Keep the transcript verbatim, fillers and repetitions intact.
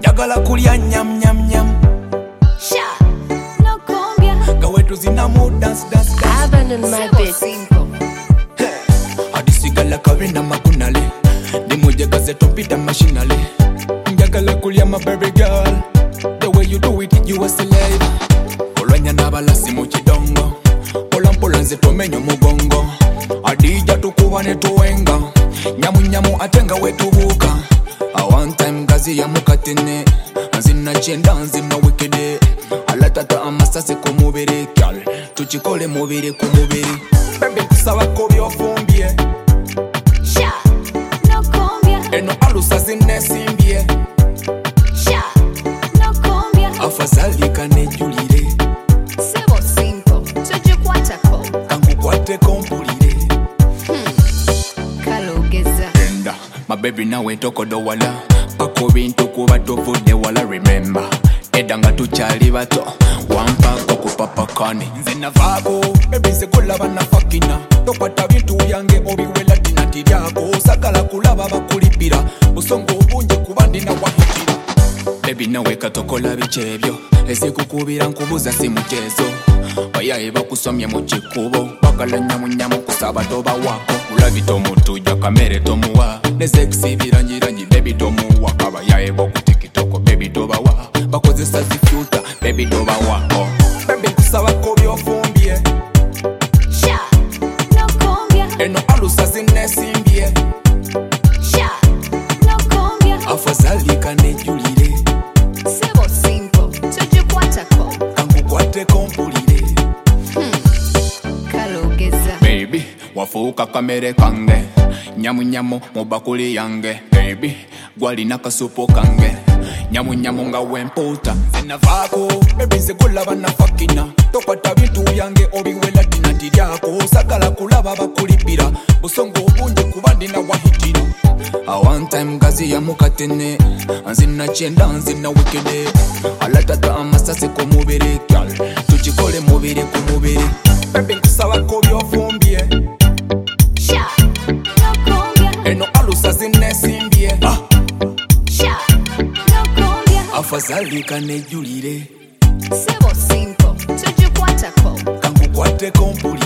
njagala kulya nyam nyam nyam. Sha, no cumbia. Gawetu zina mood dance dance dance. I abandoned my bitch. Simple. Adisigala kawina makunale. Dimuje gazeto pita machinale. Njagala kulya my baby girl. The way you do it, you a slave. Olwanya nabalasi mu kidongo. Polampola nze tomenyo mugongo. Adija tukuba ne tuwenga. Nyamu nyamu atenga wetubuka. A one time gazi ya mukatene. Nzina chenda nzina wikede. Alatata amasase ku mubiri kyal. Tuchikole mubiri ku mubiri. Baby kusaba ko byofumbye. Sha, no cumbia. Eno alusa zinesimbye. Sha, no cumbia. Afazali kanejulire. Sebo simple. Tujukwatako. Kangukwate kompulire. Kalogeza. Enda, my baby nawe tokodo wala. Pako bintu kuba tovude wala remember. Edanga tuchali bato. Wampako kupapakani. Nze navaako, baby nze kulaba na fakina. Tokwata bintu yange obiwela dinati lyako. Sagala kulaba bakulipira. Busongo obungi kuba ndina wahitira. Baby nawe katokola bichebyo. Esikukubira nkubuza si muchezo. Bayaye bakusomye mu kikubo. Bakala nyamu nyamu kusaba toba wako. Ulabi tomutuja kamere tomuwa. Nezexi birangirangi baby tomuwa. Kabayaye boku tikitoko baby toba wa. Bakozesa zifuta baby toba wako. Baby kusaba ko byofumbye. Sha, no cumbia. Eno alusa zinesimbye. Sha, no cumbia. Afazali kanejulire. Sebo simple. Tujukwatako. Kangukwate kompulire. Kalogeza. Baby, wafuuka kamere kange. Nyamu nyamu mubakuli yange. Baby, gwali nakasupo kange. Nyamu nyamu nga wemputa. Zinavaako, baby nze kulaba na fakina. Tokwata bintu yange obiwela dinati lyako. Sagala kulaba bakulipira. Busongo obungi kuba ndina wahitira. A one time gazi ya mukatene. Nzina chenda nzina wikede. Alatata amasase ku mubiri kyal. Tuchikole mubiri ku mubiri. Baby kusaba ko byofumbye. Sha, no cumbia. Eno alusa zinesimbye. Ah, Sha, no cumbia. afazali kanejulire. Sebo simple. Tujukwatako. Kangukwate kompulire.